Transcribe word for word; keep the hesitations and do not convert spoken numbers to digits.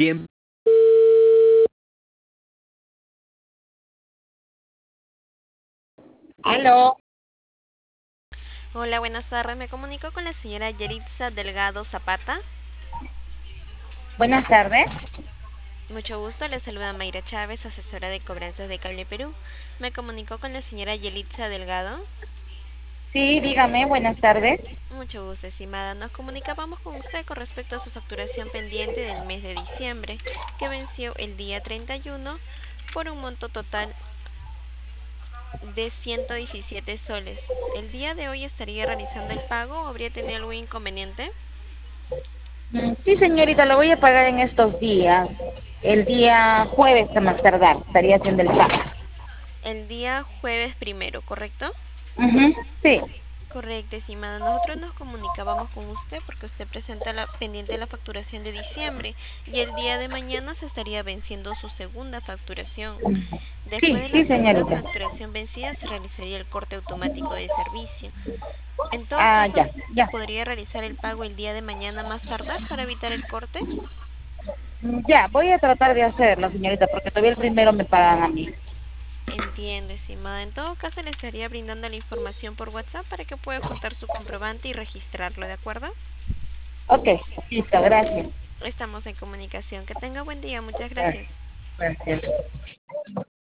Siempre. Aló, Hola, buenas tardes. Me comunico con la señora Yeritza Delgado Zapata. buenas tardes. Mucho gusto, le saluda Mayra Chávez, asesora de cobranzas de Cable Perú. Me comunico con la señora Yeritza Delgado. Sí, dígame, buenas tardes. Mucho gusto, estimada. Nos comunicábamos con usted con respecto a su facturación pendiente del mes de diciembre, que venció el día treinta y uno por un monto total de ciento diecisiete soles. ¿El día de hoy estaría realizando el pago o habría tenido algún inconveniente? Mm, Sí, señorita, lo voy a pagar en estos días. El día jueves a más tardar, estaría haciendo el pago. El día jueves primero, ¿correcto? Ujú, sí. Correcto, estimada. Nosotros nos comunicábamos con usted porque usted presenta la pendiente de la facturación de diciembre y el día de mañana se estaría venciendo su segunda facturación. Después Sí, de la sí, segunda señorita. facturación vencida se realizaría el corte automático de servicio. En todo Ah, caso, ya, ya. ¿podría realizar el pago el día de mañana más tardar para evitar el corte? Mm, Ya, voy a tratar de hacerlo, señorita, porque todavía el primero me pagan a mí. Entiendo, estimada. En todo caso, le estaría brindando la información por WhatsApp para que pueda juntar su comprobante y registrarlo, ¿de acuerdo? Ok, listo, gracias. Estamos en comunicación. Que tenga buen día. Muchas gracias. Gracias. Gracias.